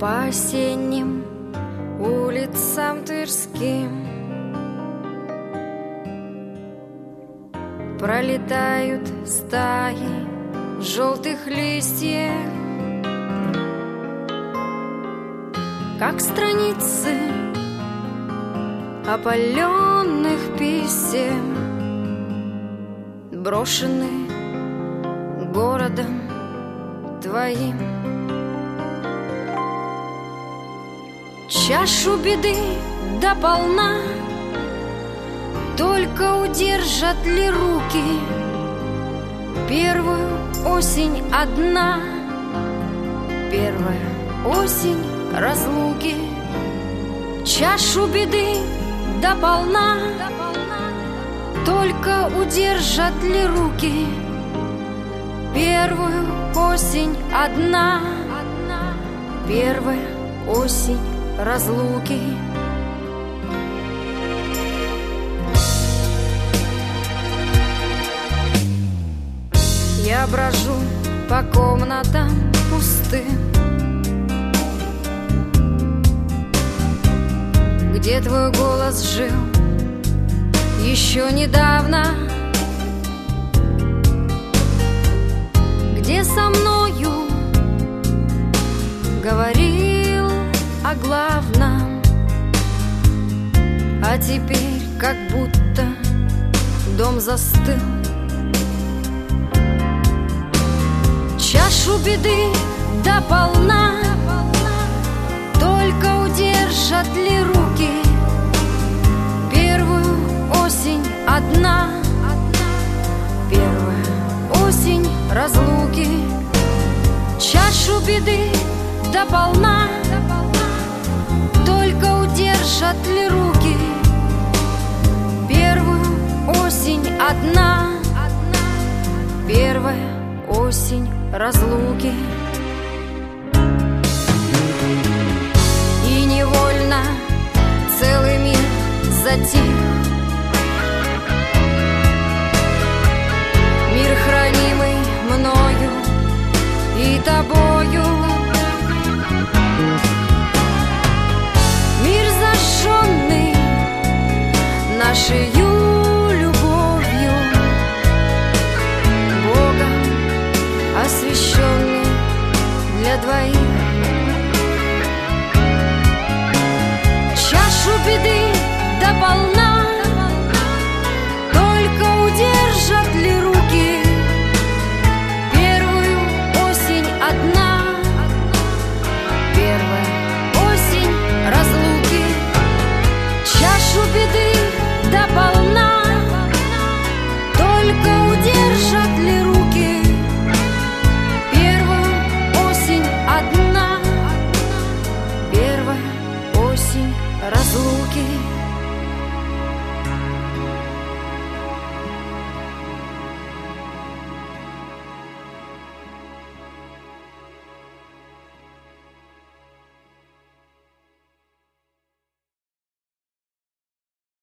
По осенним улицам тверским пролетают стаи желтых листьев, как страницы опаленных писем, брошены городом твоим. Чашу беды дополна, только удержат ли руки первую осень одна, первая осень разлуки. Чашу беды дополна, только удержат ли руки первую осень одна, первая осень разлуки. Я брожу по комнатам пустым, где твой голос жил еще недавно, где со мною говорил о главном, а теперь как будто дом застыл. Чашу беды дополна, только удержат ли руки первую осень одна, первая осень разлуки. Чашу беды дополна, только удержат ли руки первую осень одна, первая осень разлуки. И невольно целый мир затих,